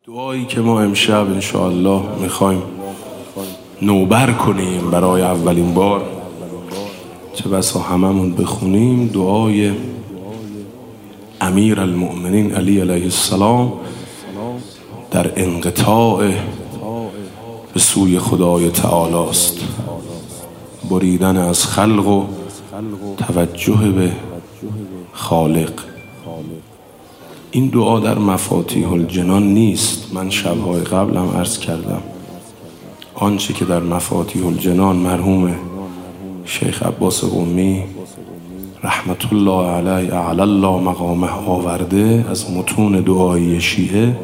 دعایی که ما امشب انشاءالله میخوایم نوبر کنیم برای اولین بار، چه بسا هممون بخونیم، دعای امیر المؤمنین علی علیه السلام در انقطاع به سوی خدای تعالی است، بریدن از خلق و توجه به خالق. این دعا در مفاتیح الجنان نیست. من شبهای قبلم عرض کردم آنچه که در مفاتیح الجنان مرحوم شیخ عباس قمی رحمت الله علیه اعلی الله مقامه آورده از متون دعایی شیعه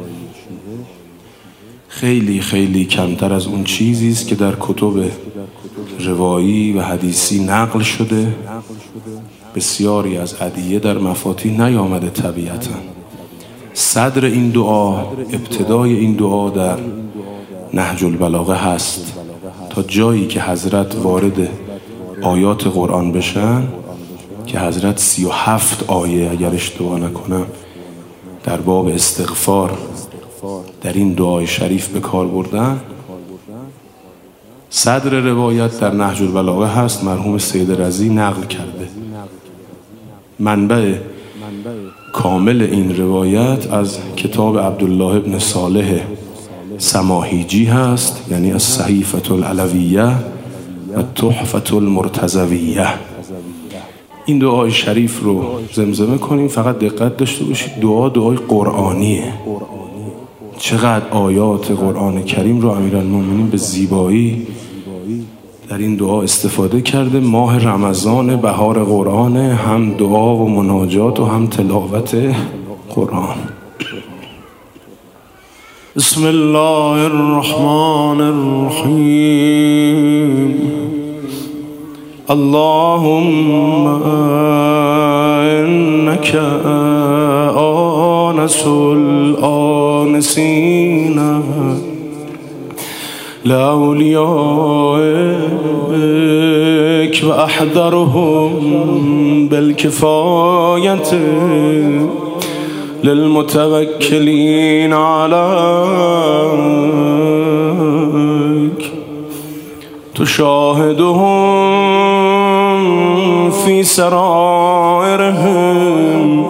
خیلی خیلی کمتر از اون چیزی است که در کتب روایی و حدیثی نقل شده. بسیاری از ادعیه در مفاتیح نیامده طبیعتاً. صدر این دعا، ابتدای این دعا در نهج البلاغه هست تا جایی که حضرت وارد آیات قرآن بشن که حضرت 37 آیه اگر اشتباه نکنم در باب استغفار در این دعای شریف به کار بردن. صدر روایت در نهج البلاغه هست، مرحوم سید رضی نقل کرده. منبع کامل این روایت از کتاب عبدالله ابن صالح سماحیجی هست، یعنی از صحیفة العلویه و تحفة المرتضویه. این دعای شریف رو زمزمه کنیم. فقط دقت داشته باشید دعای قرآنیه. چقدر آیات قرآن کریم رو امیرالمومنین به زیبایی در این دعا استفاده کرده. ماه رمضان، بهار قرآن، هم دعا و مناجات و هم تلاوت قرآن. بسم الله الرحمن الرحیم. اللهم انک آنس الآنسین لأولیائک و احضرهم بالکفایت للمتوکلین علیک تشاهدهم فی سرائرهم.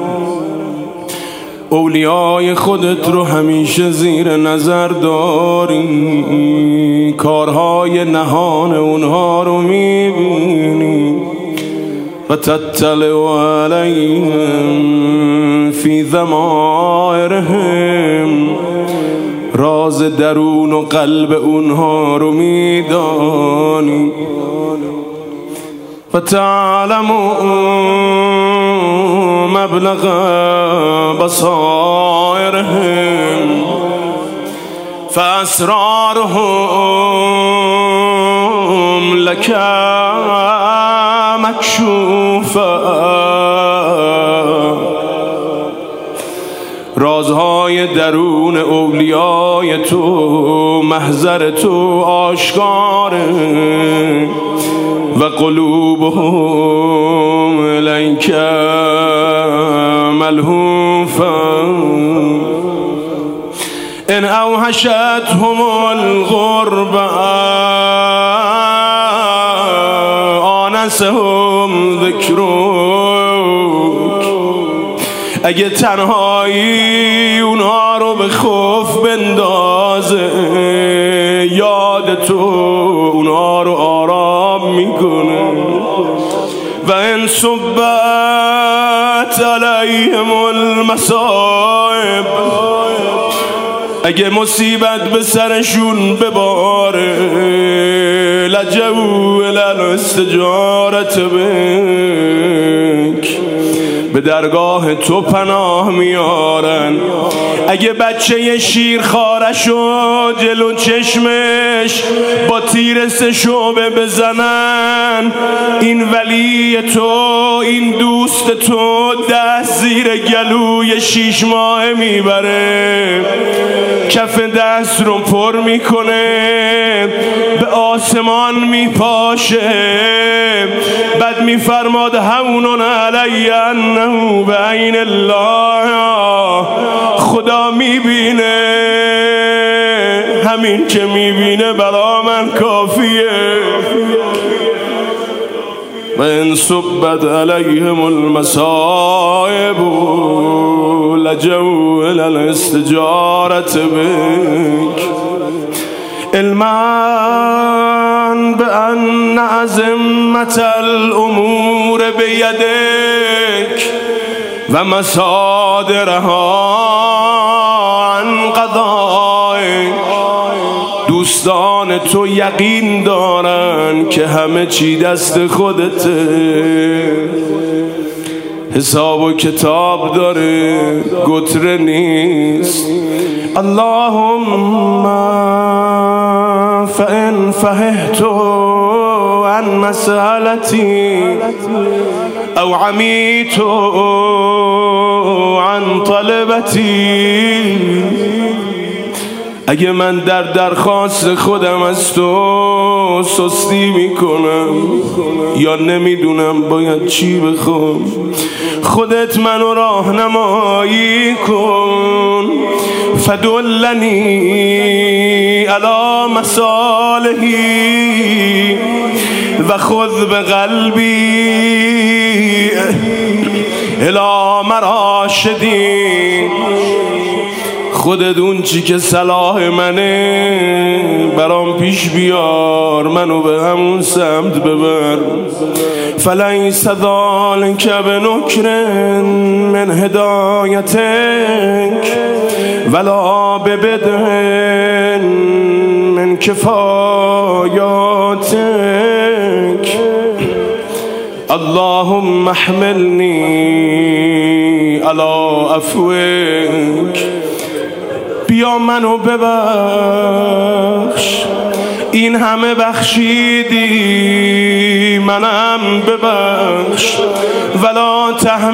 اولیای خودت رو همیشه زیر نظر داری، کارهای نهان اونها رو میبینی. و تطلع علیهم فی ضمائرهم، راز درون و قلب اونها رو میدانی. و تعلم مبلغ بصائرهم فاسرارهم لك مکشوفه. رازهای درون اولیای تو محضر تو آشکاره. و قلوبهم الیک ملهوفه. ان اوحشتهم الغربه آنسهم ذکرک. اگه تنهایی اونها رو به خوف بندازه، یاد تو اونها رو آرام میکنه. و ان صبت علیهم المصائب، اگه مصیبت به سرشون بباره، لجوا الی الاستجارة بک، به درگاه تو پناه میارن. اگه بچه شیرخوارشو جلو چشمش با تیر سه شعبه بزنن، این ولی تو، این دوست تو دست زیر گلوی 6 ماه میبره، کف دست رو پر میکنه، به آسمان میپاشه. بعد میفرماد هونون علی انه بعین الله، خدا میبینه همین که میبینه برا من کافیه. و ان صبت علیهم المصائب لجوا الی الاستجارة بک علما بأن عزمة الامور بیدک و مصادرها عن قضائک. دوستان تو یقین دارن که همه چی دست خودته، حساب و کتاب داره، گتره نیست. اللهم فإن فهمت عن مسألتی او عمیت عن طلبتی، اگه من در درخواست خودم از تو سستی میکنم یا نمیدونم باید چی بخوام، خودت منو راهنمایی کن. فدلنی علی مصالحی و خذ بقلبی الی مراشدی. خودت اون چی که صلاح منه برام پیش بیار، منو به همون سمت ببر. فلیس ذلک بنکر من هدایتک ولا ببدع من کفایاتک. اللهم احملنی علی عفوک. بیا منو ببخش، این همه بخشیدی منم ببخش. ولا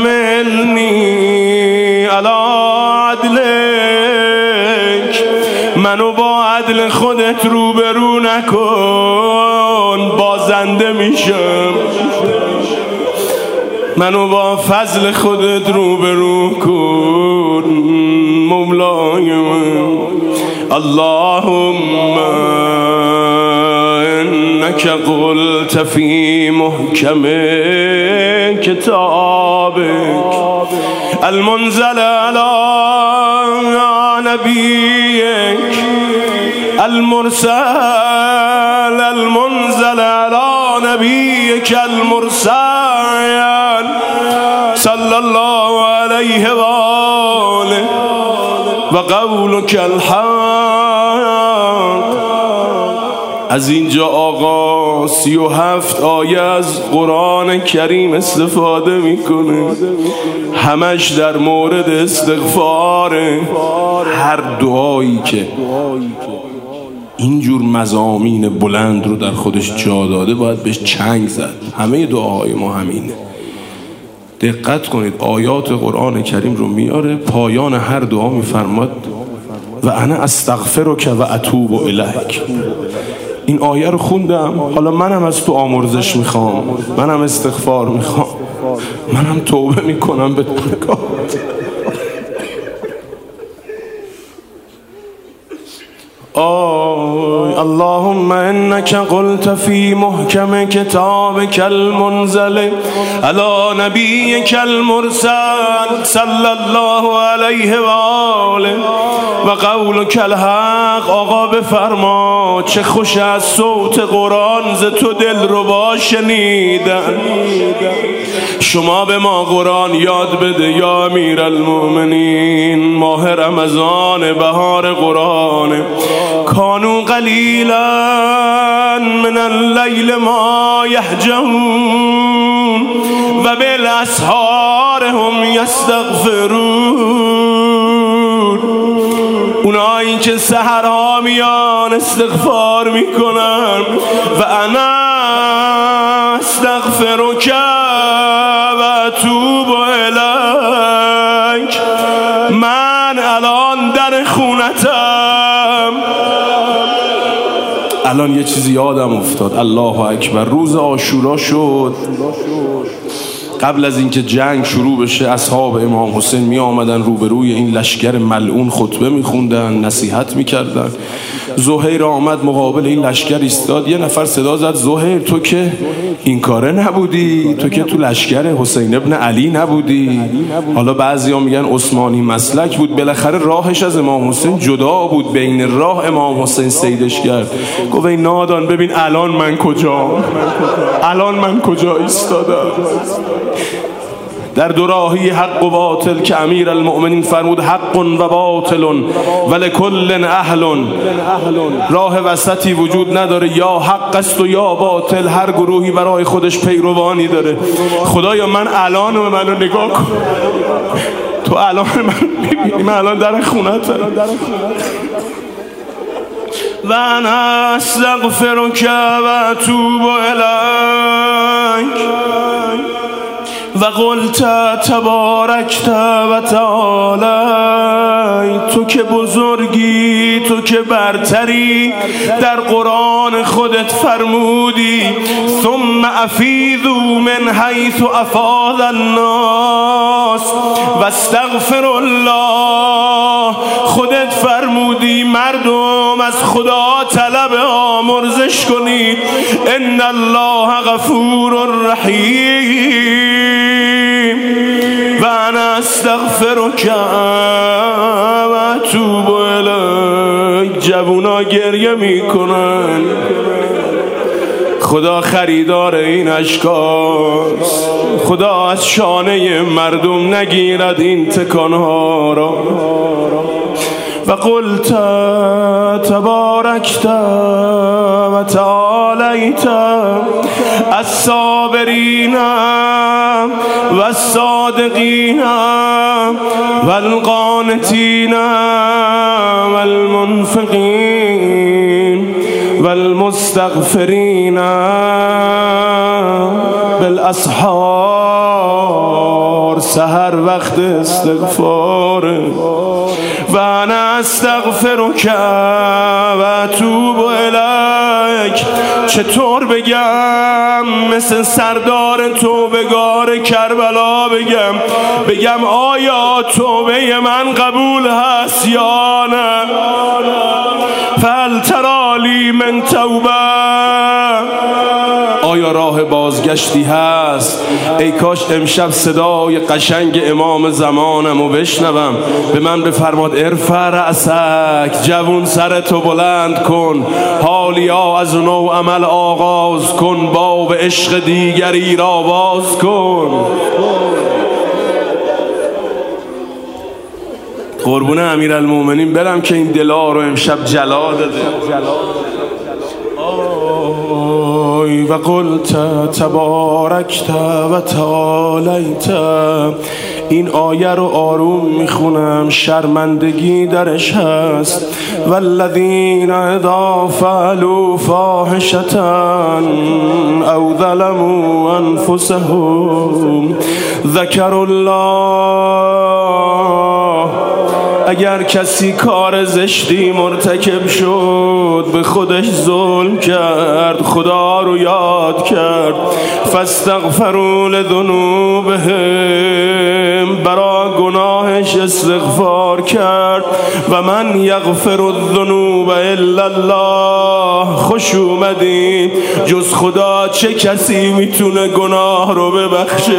تحملنی علی عدلک، منو با عدل خودت روبرو نکن، بازنده میشم. منو با فضل خودت روبرو کن مولای من. اللهم انك قلت فی محکم کتابک المنزل علی نبیک المرسل المنزل علی نبیک المرسل صلی الله علیه و آله و قولک الحق. از اینجا آقا 37 آیه از قرآن کریم استفاده میکنه، همش در مورد استغفاره. هر دعایی که اینجور مضامین بلند رو در خودش جا داده باید بهش چنگ زد. همه دعاهای ما همینه. دقت کنید آیات قرآن کریم رو میاره، پایان هر دعا میفرماد و انا استغفرک و اتوب الیک. این آیه رو خوندم، حالا منم از تو آمرزش میخوام، منم استغفار میخوام، منم توبه میکنم به درگاهت. اللهم انك قلت في محكم كتابك المنزل على نبيك المرسل صلى الله عليه وآله و قولك الحق. آقا بفرما چه خوش از صوت قرآن ز تو دل ربا شنیدن. شما به ما قرآن یاد بده یا امیر المؤمنین. ماه رمضان بهار قرآن. کانو قلیلا من اللیل ما یهجعون و بالاسحار هم یستغفرون. اونایی که سحرها میان استغفار میکنن و انا استغفرک و اتوب الیک. من الان در خونتم. الان یه چیزی یادم افتاد، الله اکبر. روز عاشورا شد، قبل از اینکه جنگ شروع بشه اصحاب امام حسین می آمدن روبروی این لشکر ملعون خطبه می خوندن، نصیحت می کردن. زهیر آمد مقابل این لشکر ایستاد. یه نفر صدا زد زهیر تو که این کاره نبودی، تو که تو لشکر حسین ابن علی نبودی. حالا بعضیا میگن عثمانی مسلک بود، بالاخره راهش از امام حسین جدا بود، بین راه امام حسین صیدش کرد. گفت ای نادان ببین الان من کجا ایستادم. در دوراهی حق و باطل که امیر المؤمنین فرمود حق و باطل ولکل اهل، راه وسطی وجود نداره، یا حق است و یا باطل، هر گروهی برای خودش پیروانی داره. خدایا من الان منو نگاه کن، تو الان من میبینی، من الان در خونتم. و انا استغفرک و اتوب الیک و قلت تبارکت و تعالی. تو که بزرگی، تو که برتری، در قرآن خودت فرمودی ثم افیضوا من حیث افاض الناس و استغفر الله. خودت فرمودی مردم از خدا طلب آمرزش کنید، ان الله غفور رحیم. و انا استغفرک و اتوب الیک. جوونا گریه میکنن، خدا خریدار این اشکاست. خدا از شانه مردم نگیرد این تکانها را. و قلت تبارکت و تعالیت الصابرین و الصادقین و القانتین و المنفقین و المستغفرین بالاسحار. سحر وقت استغفار. و انا استغفرک و اتوب الیک. چطور بگم مثل سردار توبهگار کربلا بگم آیا توبه من قبول هست یا نه؟ فهل ترالی من توبه. آیا راه بازگشتی هست؟ ای کاش امشب صدای قشنگ امام زمانمو بشنوم. به من بفرماد ارفع رأسک، جوون سرتو بلند کن، حالیا از نو عمل آغاز کن، باب عشق دیگری را باز کن. قربون امیرالمومنین برم که این دلا رو امشب جلا داده. و قلت تبارکت و تعالیت. این آیه رو آروم میخونم، شرمندگی درش هست. والذین اذا فعلوا فاحشة او ظلموا انفسهم ذکروا الله. اگر کسی کار زشتی مرتکب شد، به خودش ظلم کرد، خدا رو یاد کرد، فاستغفروا لذنوبهم، برای گناهش استغفار کرد، و من یغفر الذنوب الا الله. خوش اومدین، جز خدا چه کسی میتونه گناه رو ببخشه؟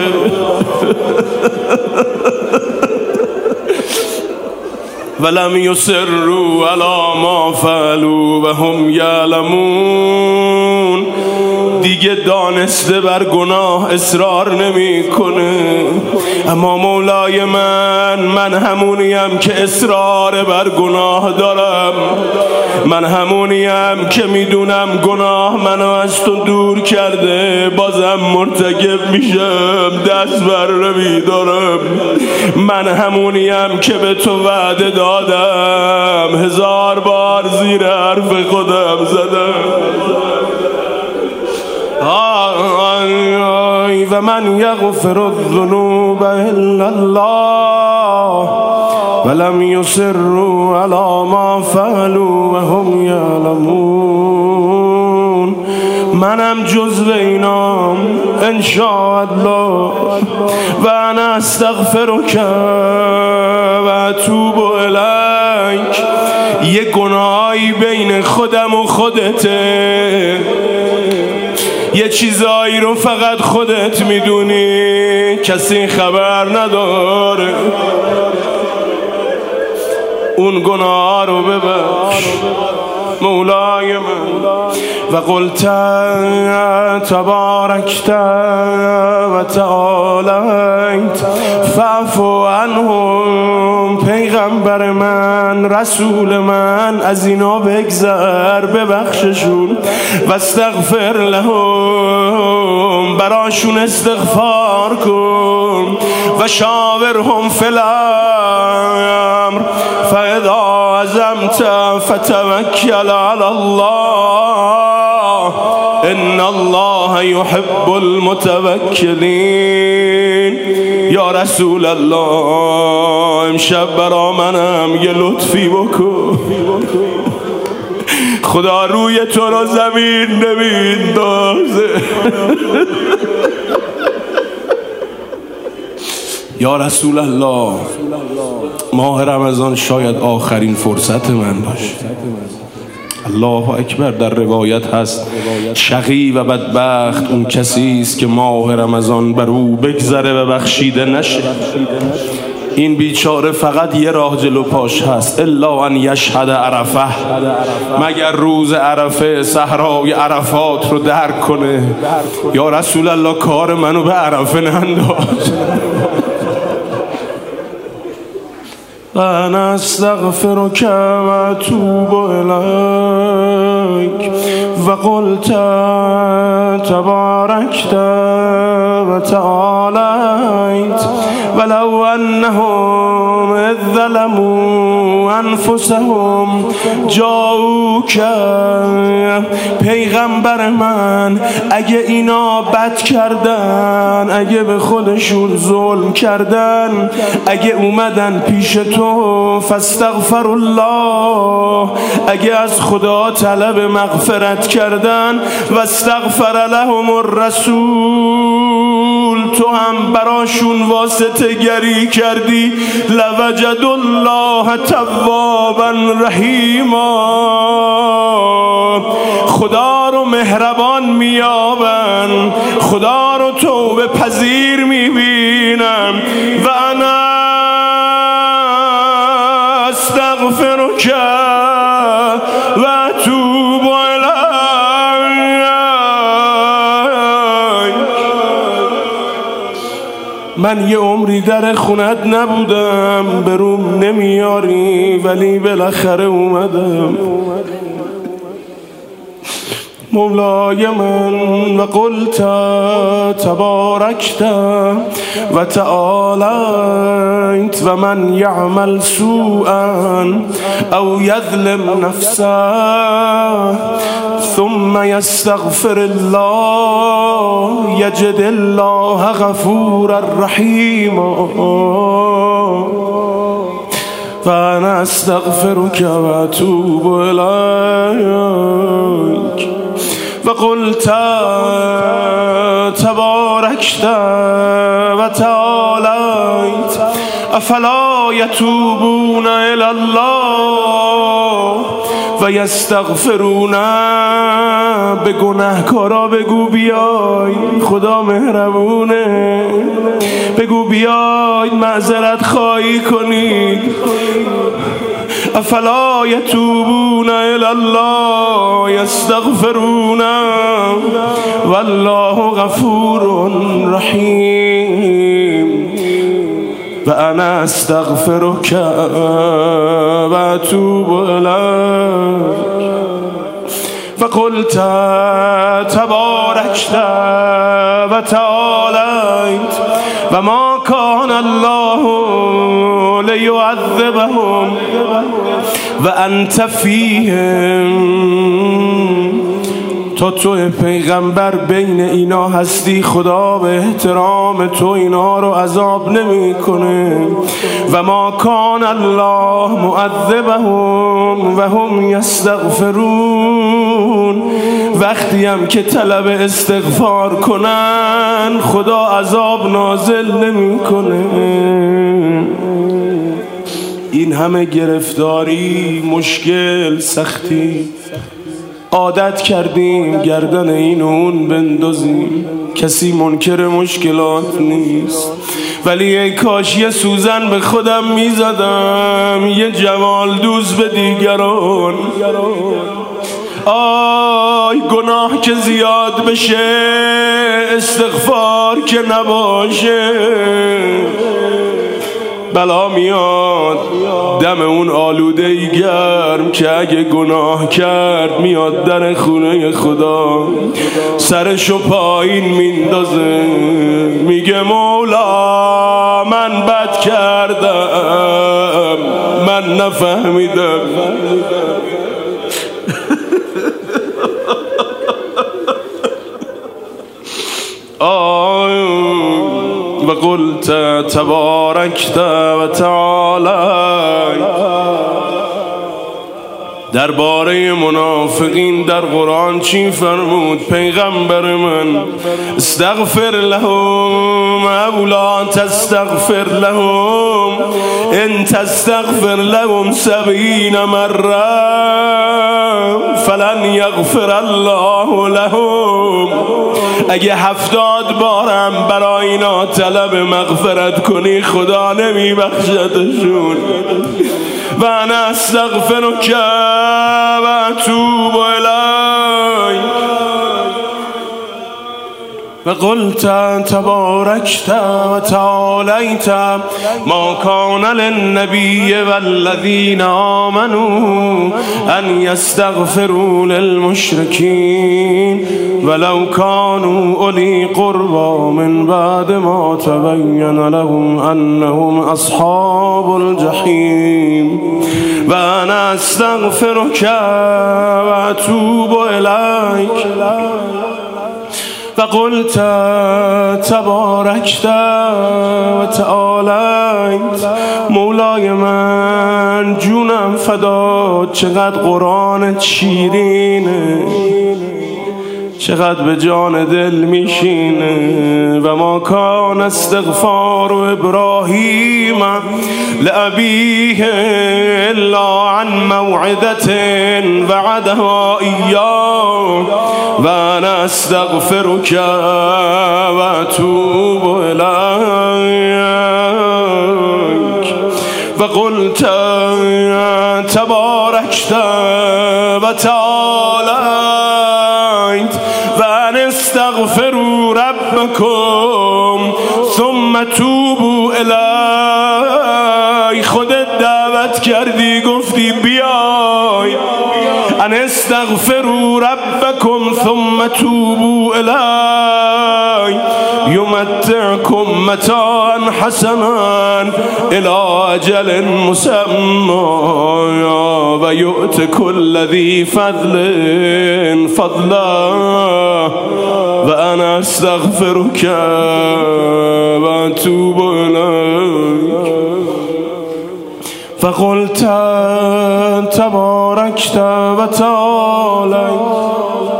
ولم یصروا علی ما فعلوا و هم یعلمون. دیگه دانسته بر گناه اصرار نمیکنه. اما مولای من همونیم که اصرار بر گناه دارم. من همونیم که میدونم گناه منو از تو دور کرده، بازم مرتکب میشم، دست بر نمیدارم. من همونیم که به تو وعده دادم، 1000 بار زیر حرف خودم زدم. و من یغفر الذنوب الا الله ولم یصروا علی ما فعلوا و هم یعلمون. منم جزو اینام انشاءالله. و انا استغفرک و اتوب الیک. یک گناهی بین خودم و خودته، یه چیزایی رو فقط خودت میدونی، کسی خبر نداره. اون گناه رو ببخش مولای من. و قلت تبارکت و تعالیت فاعف عنهم. پیغمبر من، رسول من، از اینا بگذر، ببخششون. و استغفر لهم، براشون استغفار کن. و شاورهم فی الامر فاذا عزمت فتوکل علی الله ان الله يحب المتوکلین. یا رسول الله، امشب برا منم یه لطفی بکن. خدا روی تو رو زمین نمیندازه. یا رسول الله، ماه رمضان شاید آخرین فرصت من باشه. الله اکبر. در روایت هست شقی و بدبخت اون کسی است که ماه رمضان بر او بگذره و بخشیده نشه. این بیچاره فقط یه راه جلو پاش هست، الا ان یشهد عرفه، مگر روز عرفه صحرای عرفات رو درک کنه. یا رسول الله، کار منو به عرفه ننداز. و انا استغفرک و اتوب الیک. و قلت تبارکت و تعالیت ولو انهم اذ ظلموا انفسهم جاؤوک. پیغمبر من، اگه اینا بد کردن، اگه به خودشون ظلم کردن، اگه اومدن پیش تو فاستغفر الله، اگه از خدا طلب مغفرت کردن، و استغفر لهم الرسول، تو هم براشون واسطه گری کردی، لوجد الله توابا رحیما، خدا رو مهربان میابن، خدا رو توبه پذیر میبینم. و انا استغفرک و اتوب الیک. من یه عمری در خونت نبودم، بروم نمیاری، ولی بالاخره اومدم. مولای من. و قلت تبارکت و تعالیت و من یعمل سوءا او یظلم نفسه ثم یستغفر الله یجد الله غفورا رحیما. فانا استغفرک و اتوب الیک. و قلت تبارکت و تعالیت افلا یتوبون الی الله و یستغفرون. به گناهکارا بگو بیای، خدا مهربونه، بگو بیای معذرت خواهی کنید. افلا یتوبون الی الله یستغفرون والله غفور رحیم. و انا استغفرک و اتوب الیک. و قلت تبارکت و تعالیت و ما کان الله لیعذبهم و انت فیهم. تو پیغمبر بین اینا هستی، خدا به احترام تو اینا رو عذاب نمی کنه. و ما کان الله معذبهم و هم یستغفرون. وقتی هم که طلب استغفار کنن، خدا عذاب نازل نمی کنه. این همه گرفتاری، مشکل، سختی، عادت کردیم گردن این و اون بندازیم. کسی منکر مشکلات نیست، ولی ای کاش یه سوزن به خودم میزدم، یه جمال دوز به دیگران. آی گناه که زیاد بشه، استغفار که نباشه، بلا میاد دم اون آلوده گرم که اگه گناه کرد میاد در خونه خدا، سرشو پایین میندازه، میگه مولا من بد کردم، من نفهمیدم. و قلت تبارکت و تعالی. درباره منافقین در قرآن چی فرمود پیغمبر من؟ استغفر لهم او لا تستغفر لهم ان تستغفر لهم 70 مره فلن یغفر الله لهم. اگه 70 بارم برای اینا طلب مغفرت کنی خدا نمیبخشدشون. و انا استغفرک و اتوب الیک. و قلت تبارکت و تعالیت ما کان للنبی والذین آمنوا ان یستغفروا للمشرکین ولو کانوا اولی قربا من بعد ما تبین لهم انهم اصحاب الجحیم. و انا استغفرک و اتوب الیک. و قلت تبارکت و تعالیت. مولای من جونم فدات، چقدر قرآنت شیرینه، چقدر به جان دل میشینه. و ما کان استغفار ابراهیم لابیه الا عن موعده وعدها ایاه و انا استغفرک و اتوب الیک. و قلت تبارکت و تعالیت و ان استغفروا ربکم ثم توبوا الیه. خودت دعوت کردی گفتی بیای. ان استغفروا ربکم ثم توبوا الیه یمتعکم متاعا حسنا الی اجل مسمى و یؤت کل ذی فضل فضلا و انا استغفرک و اتوب الیک. فقلت تبارکت و تعالیت.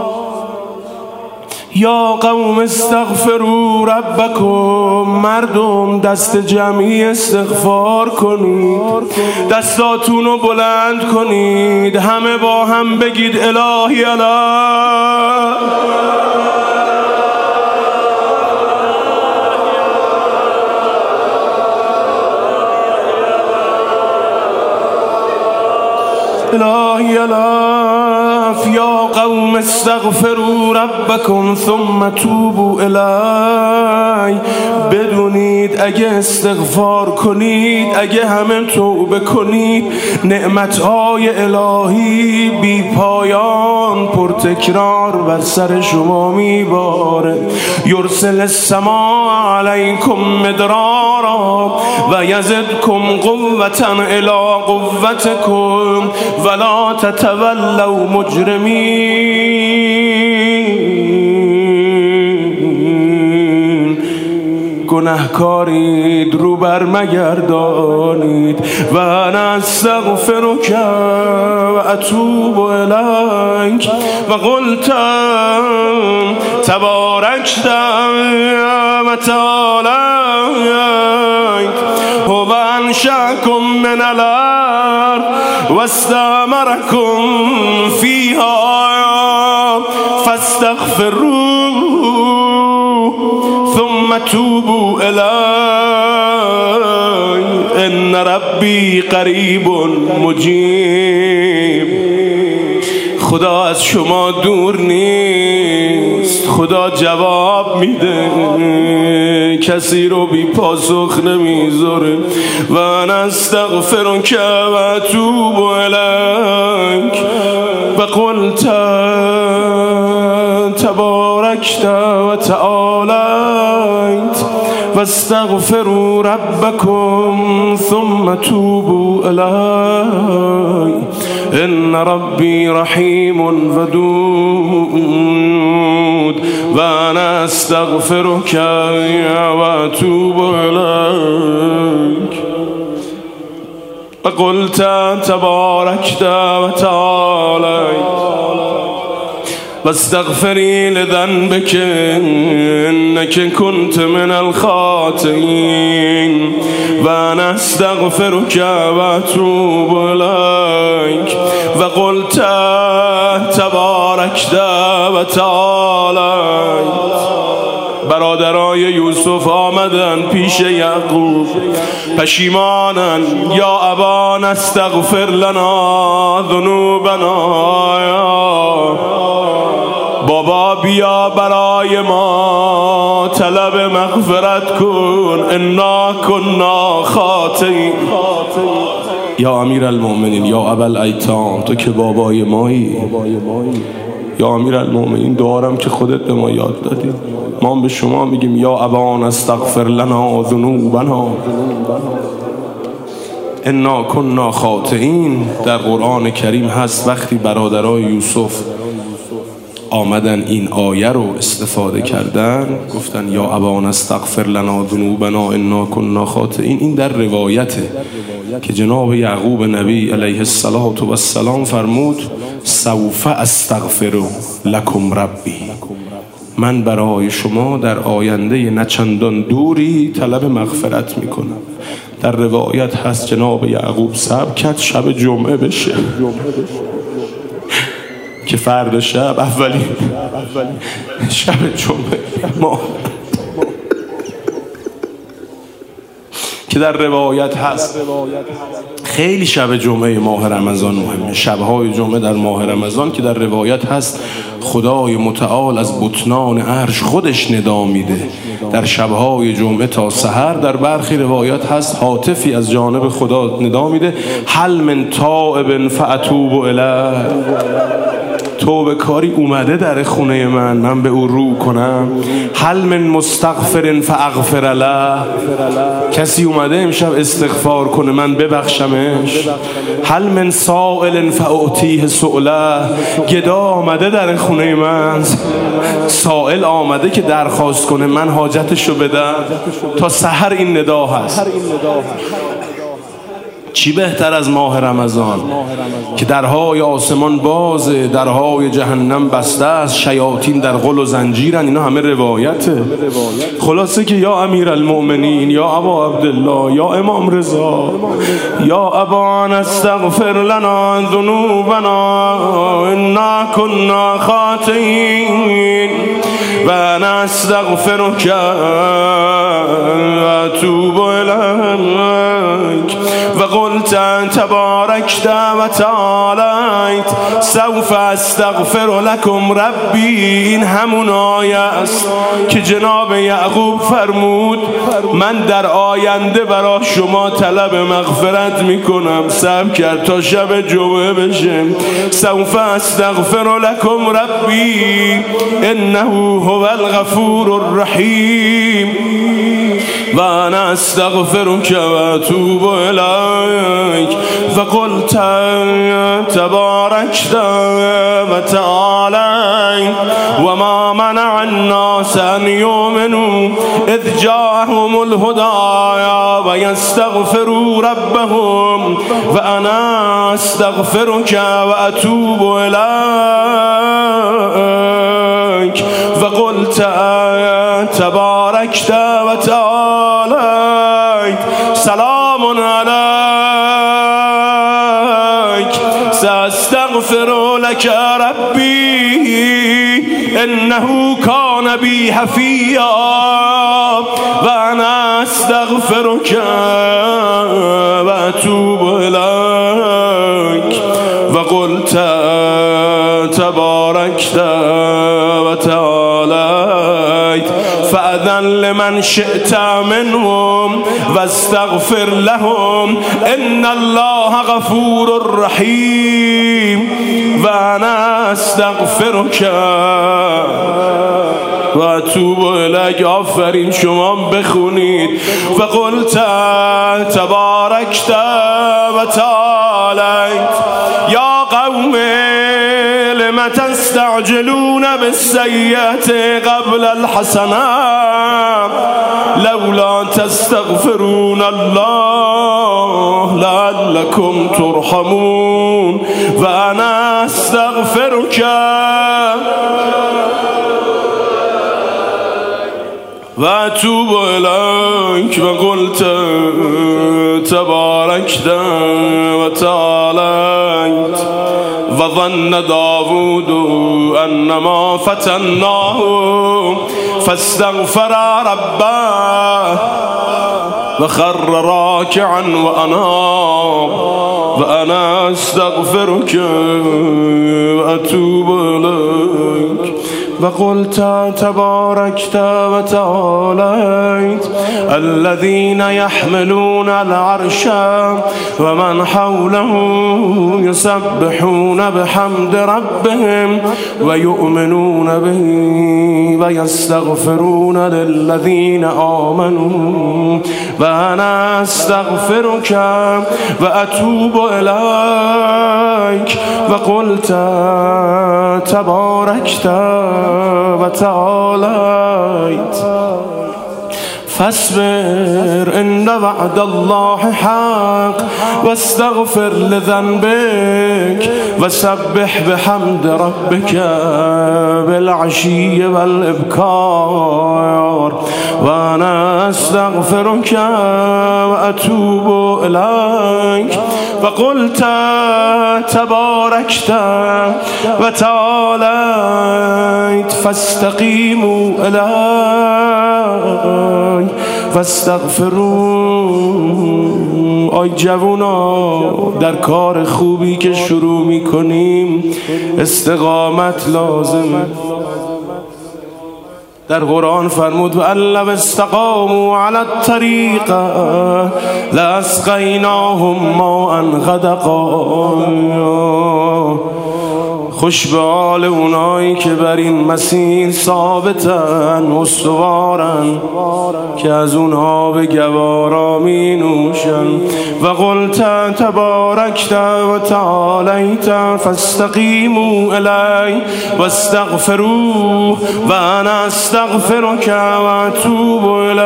یا قوم استغفروا ربکم. مردم دست جمعی استغفار کنید، دستاتونو بلند کنید، همه با هم بگید الهی الا الهی الاف. یا قوم استغفروا ربکم ثم توبوا الی. بدونید اگه استغفار کنید، اگه همه توبه کنید، نعمتهای الهی بی پایان پرتکرار بر سر شما میباره. یرسل السماء علیکم مدرارا و یزدکم قوة الی قوتکم ولا تتولوا مجرمین. گناهکارید رو بر مگردانید. و انا استغفرک و اتوب الیک. و قلت تبارکت و تعالیت هو أنشأكم من الأرض واستعمركم فيها فاستغفروه ثم توبوا إليه إن ربي قریب مجیب. خدا از شما دور نیست، خدا جواب میده، کسی رو بی پاسخ نمیذاره. و انا استغفرک و اتوب الیک و قلت تبارکت و تعالیت واستغفروا ربکم ثم توبوا الیه ان ربی رحیم ودود و انا استغفرک و اتوب الیک و قلت تبارکت و تعالیت واستغفری لذنبک انک کنت من الخاطئین و انا استغفرک و اتوب الیک و قلت تبارکت و تعالیت. برادرای یوسف آمدن پیش یعقوب پشیمانن، یا ابانا استغفر لنا ذنوبنا، بابا بیا برای ما طلب مغفرت کن، انا کنا خاطئین. یا امیر المؤمنین، یا ابوالایتام، تو که بابای مایی، یا امیر المؤمنین، دعارم که خودت به ما یاد دادی، ما به شما میگیم یا ابانا استغفر لنا ذنوبنا انا کنا خاطئین. در قرآن کریم هست وقتی برادرای یوسف آمدن این آیه رو استفاده کردن، گفتن یا ابانا استغفر لنا ذنوبنا انا کنا خاطئین. این در روایته که جناب یعقوب نبی علیه السلام فرمود سوف استغفر لکم ربی، من برای شما در آینده نچندان دوری طلب مغفرت میکنم. در روایت هست جناب یعقوب صبر کرد شب جمعه بشه که فردا شب اولی شب جمعه ما که در روایت هست خیلی شب جمعه ماه رمضان مهمه، شبهای جمعه در ماه رمضان که در روایت هست خدای متعال از بطنان عرش خودش ندا میده در شبهای جمعه تا سحر. در برخی روایت هست هاتفی از جانب خدا ندا میده هل من تائب فاتوب الیه، توبه کاری اومده در خونه من به او رو کنم. هل من مستغفر فاغفر له، کسی اومده امشب استغفار کنه من ببخشمش. هل من سائل فاعطیه سؤله، گدا آمده در خونه من، سائل آمده که درخواست کنه من حاجتشو بدم. تا سحر این ندا هست. چی بهتر از ماه رمضان که درهای آسمان بازه، درهای جهنم بسته است، شیاطین در غل و زنجیرن. اینا همه روایته. خلاصه که یا امیر المؤمنین، یا ابا عبدالله، یا امام رضا، یا ابانا استغفر لنا ذنوبنا انا کنا خاطئین و انا استغفرک و اتوب الیک و قلت تبارکت و تعالیت سوف استغفر لکم ربی. این همون آیه است که جناب یعقوب فرمود من در آینده برای شما طلب مغفرت میکنم. صبر کرد تا شب جمعه بشه. سوف استغفر لکم ربی انه هو الغفور الرحیم و انا استغفرک و اتوب الیک و قلت تبارکت و تعالیت و ما منع الناس ان یؤمنوا اذ جاءهم الهدى و یستغفروا ربهم و انا استغفرک و اتوب الیک و قلت تبارکت و تعالیت سلام علی لك ربي إنه كان بي حفيا وأنا أستغفرك وأتوب إليك. وقلت تباركت وتعاليت فأذن لمن شئت منهم واستغفر لهم إن الله غفور رحيم وأنا أستغفرك و اتوب الیک. آفرین، شما بخونید. فقلت تبارکت و تعالیت یا قوم لم تستعجلون بالسیئة قبل الحسنة لولا تستغفرون الله لعلكم ترحمون و انا استغفرک و اتوب الیک. و قلت تبارکت و تعالیت و ظن داود انما فتناه فاستغفر ربه و خر راکعا و اناب و انا استغفرک و اتوب الیک. وقلت تباركت وتعاليت الذين يحملون العرش ومن حوله يسبحون بحمد ربهم ويؤمنون به ويستغفرون للذين آمنوا وأنا أستغفرك وأتوب إليك. وقلت تباركت وتعاليت فاصبر إن وعد الله حق واستغفر لذنبك وسبح بحمد ربك بالعشي والإبكار وأنا أستغفرك وأتوب إليك. وقلت تباركت وتعاليت فاستقيموا إلي فاستغفروا. آی جوونا، در کار خوبی که شروع میکنیم استقامت لازمه. در قرآن فرمود و لو استقاموا علی الطریق لاسقیناهم ماء غدقا. خوش به حال اونایی که بر این مسیر ثابتن، استوارن، که از اونها به گوارا می نوشن. و قلت تبارکت و تعالیت فاستقیموا الی و استغفروه و انا استغفرک و اتوب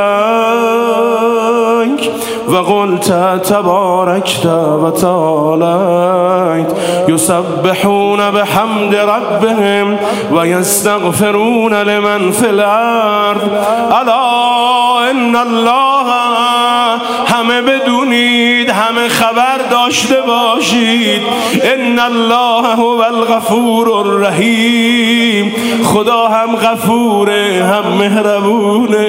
الیک. و قلت تبارکت و تعالیت یسبحون بحمد ربهم و یستغفرون لمن فی الارض الا ان الله. همه بدونید، همه خبر داشته باشید، ان الله هو الغفور الرحیم. خدا هم غفوره هم مهربونه.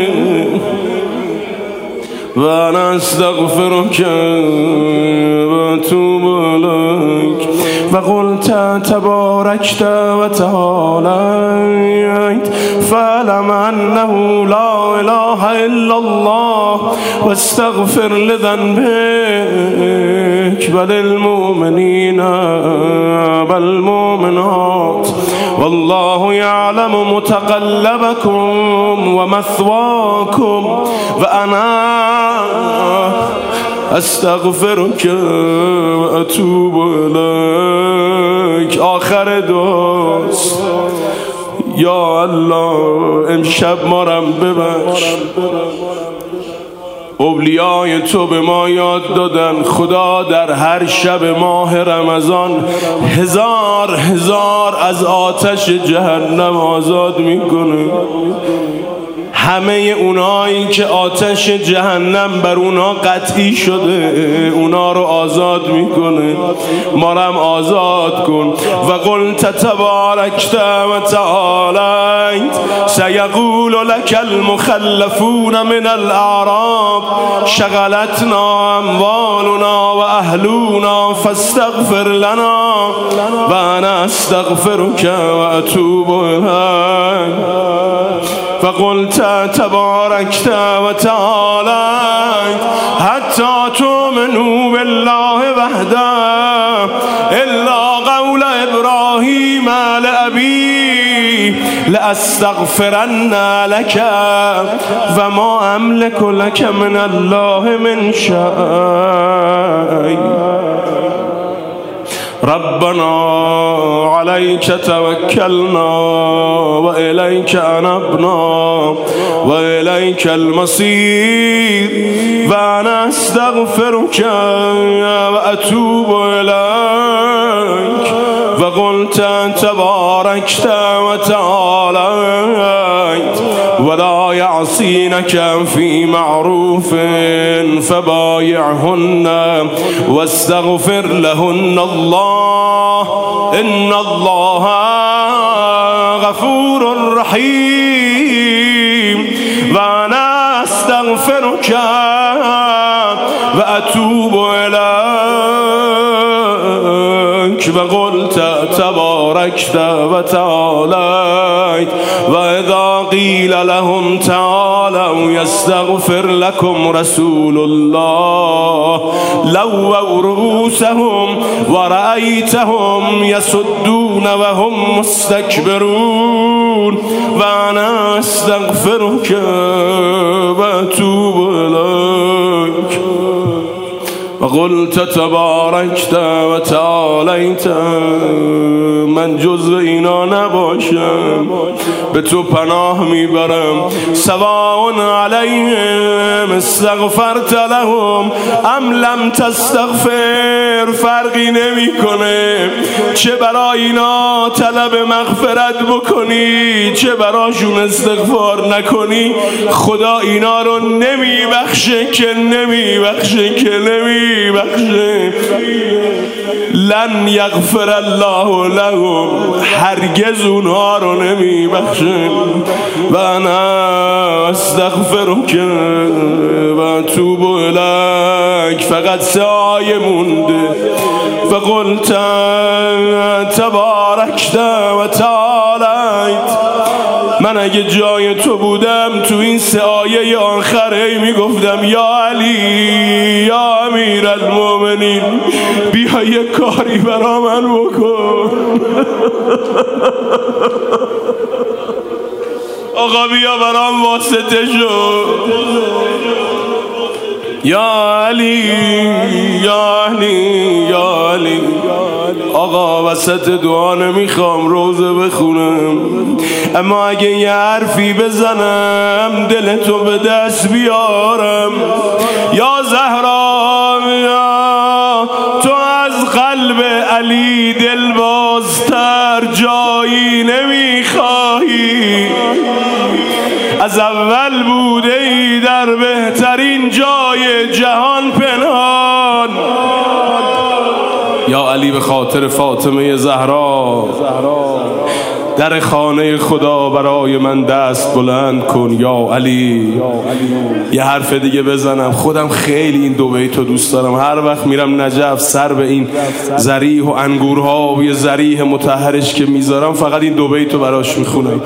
و انا استغفرک و اتوب الیک. و قلت تبارکت و تعالیت فاعلم انه لا اله الا الله واستغفر لذنبك وللمؤمنین والمؤمنات والله يعلم متقلبكم ومثواكم و انا استغفرک و اتوب الیک. آخر دوست، یا الله امشب ما رم ببخش. اولیای تو به ما یاد دادن خدا در هر شب ماه رمضان هزار از آتش جهنم آزاد میکنه. همه اونایی که آتش جهنم بر اونا قطعی شده اونا رو آزاد میکنه. ما رو هم آزاد کن. و قلت تبارکت و تعالیت سیقول لك المخلفون من الاعراب شغلتنا اموالنا و اهلونا فاستغفر لنا و انا استغفرك و اتوب الیک. فقلت تباركت وتعاليت حتى تؤمنوا بالله وحده إلا قول إبراهيم لأبيه لأستغفرن لك وما أملك لك من الله من شيء. ربنا عليك توكلنا وإليك أنبنا وإليك المصير وأنا أستغفرك وأتوب إليك. وقلت تباركت وتعاليت ولا يعصينك في معروف فبايعهن واستغفر لهن الله إن الله غفور رحيم. وأنا أستغفرك وأتوب إليك. وقلت تباركت وتعاليت وإذا قيل لهم تعالوا يستغفر لكم رسول الله لووا رؤوسهم ورأيتهم يصدون وهم مستكبرون. وأنا أستغفرك وأتوب إليك. وقلت تباركت وتعاليت من جزء اینا نباشم به تو پناه میبرم. سواء علیهم استغفرت لهم ام لم تستغفر فرقی نمیکنه چه برای اینا طلب مغفرت بکنی چه براشون استغفار نکنی خدا اینا رو نمیبخشه که نمیبخشه. لن یغفر الله لهم هرگز اونها رو نمیبخشه. و انا استغفرک و اتوب الیک. فقط سایه مونده. فقلت تبارکت و تعالیت من اگه جای تو بودم تو این 3 آیه آخره میگفتم یا علی یا امیر المؤمنین بیا یه کاری برا من بکن. آقا بیا برام واسطه شو. یا علی یا علی یا علی. آقا وسط دعا نمیخوام روزه بخونم اما اگه یه حرفی بزنم دلتو به دست بیارم. یا زهرا تو از قلب علی دلبازتر جایی نمیخواهی. از اول بوده ای در بهترین جای جهان پنهان. یا علی به خاطر فاطمه زهرا در خانه خدا برای من دست بلند کن. یا علی یه حرف دیگه بزنم. خودم خیلی این 2 بیتو دوست دارم. هر وقت میرم نجف سر به این ذریح و انگورها و یه ذریح مطهرش که میذارم فقط این 2 بیتو براش میخونم.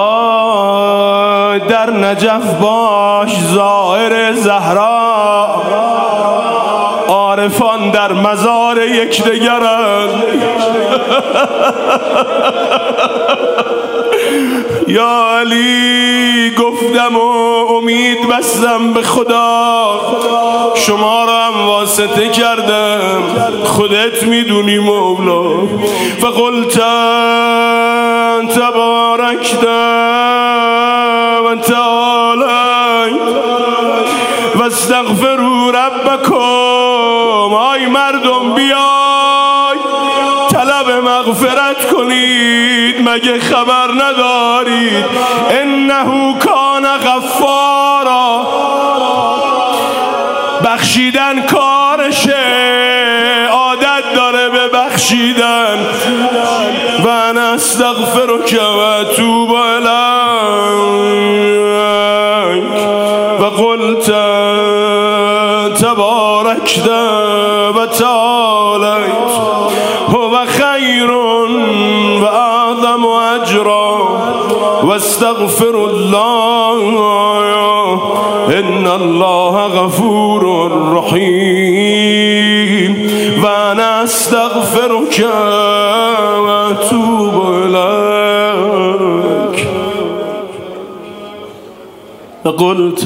در نجف باش ظاهر زهرا عارفان در مزار یکدیگرند. یا علی گفتم و امید بستم به خدا شما را هم واسطه کردم خودت میدونی مولا. فقلت تبارکت و تعالیت واستغفروا ربکم. آی مردم بیای طلب مغفرت توبت کنید، مگه خبر ندارید انه کان غفارا، بخشیدن کارشه، عادت داره به بخشیدن. و انا استغفرک و اتوب الیک و قلت تبارکت و تعالیت هو خیر و اعظم اجرا و استغفر الله ان الله غفور رحیم. و انا استغفرک و اتوب الیک قلت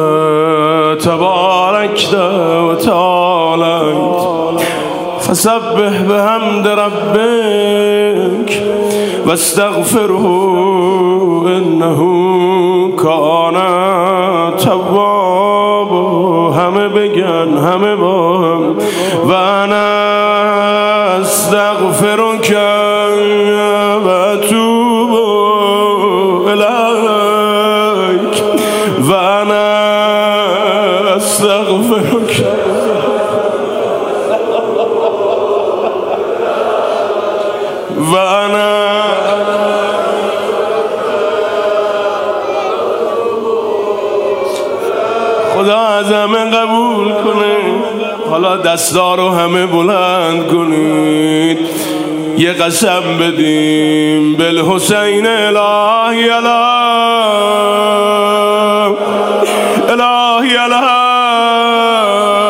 تبارکت و تعالیت فسبح بحمد ربک و استغفره انه کان تواب. همه بگن، همه با هم. و انا استغفرک و اتوب الیک و انا استغفرک و انا خدا از همه قبول کنه. حالا دستا رو همه بلند کنید، یه قسم بدیم بالحسین الهی الهی الهی